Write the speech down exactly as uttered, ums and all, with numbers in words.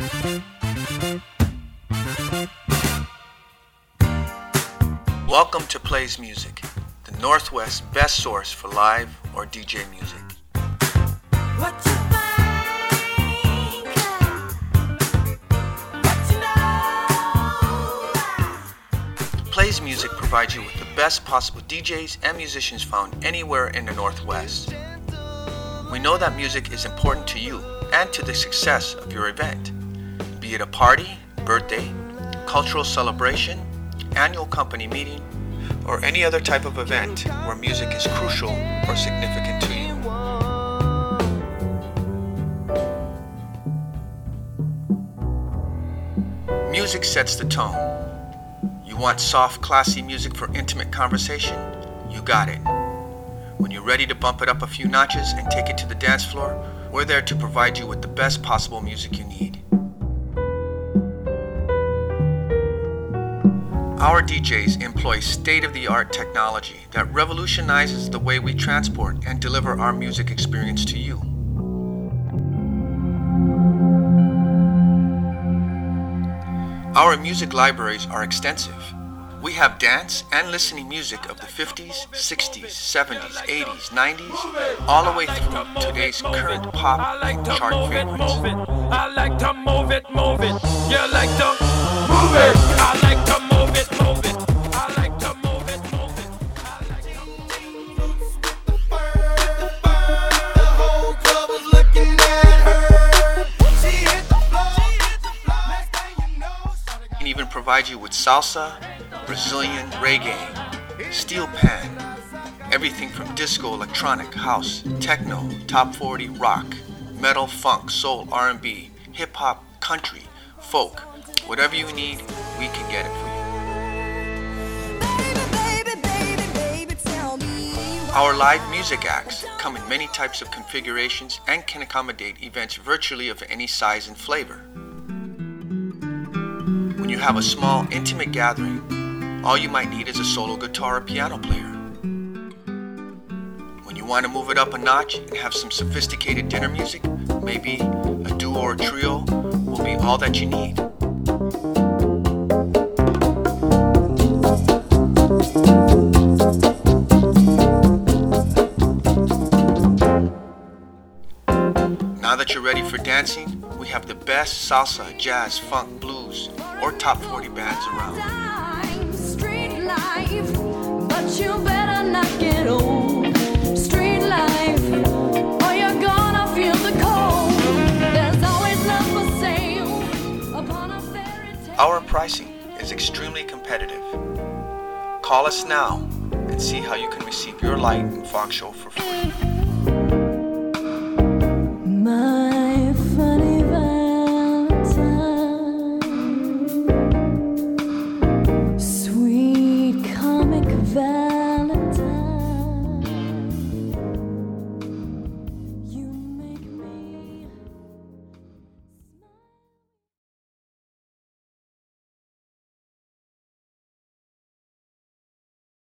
Welcome to Plays Music, the Northwest's best source for live or D J music. What you think, what you know. Plays Music provides you with the best possible D Js and musicians found anywhere in the Northwest. We know that music is important to you and to the success of your event, be it a party, birthday, cultural celebration, annual company meeting, or any other type of event where music is crucial or significant to you. Music sets the tone. You want soft, classy music for intimate conversation? You got it. When you're ready to bump it up a few notches and take it to the dance floor, we're there to provide you with the best possible music you need. Our D Js employ state-of-the-art technology that revolutionizes the way we transport and deliver our music experience to you. Our music libraries are extensive. We have dance and listening music of the fifties, sixties, seventies, eighties, nineties, all the way through today's current pop and chart favorites. I like to move it, move it. You like to move it. I like to move it, move it. I like to move it, move it. I like to move it. The whole club was looking at her. She hit the floor. Next thing you know, We can even provide you with salsa, Brazilian, reggae, steel pan, everything from disco, electronic, house, techno, top forty, rock, metal, funk, soul, R and B, hip-hop, country, folk. Whatever you need, we can get it for you. baby, baby, baby, tell me why. Our live music acts come in many types of configurations and can accommodate events virtually of any size and flavor. When you have a small, intimate gathering, all you might need is a solo guitar or piano player. When you want to move it up a notch and have some sophisticated dinner music, maybe a duo or trio will be all that you need. Now that you're ready for dancing, we have the best salsa, jazz, funk, blues, or top forty bands around. Street life, but you better not get old. Street life, or you're gonna feel the cold. There's always love for sale upon a fairy tale. Our pricing is extremely competitive. Call us now and see how you can receive your light and fog show for free. My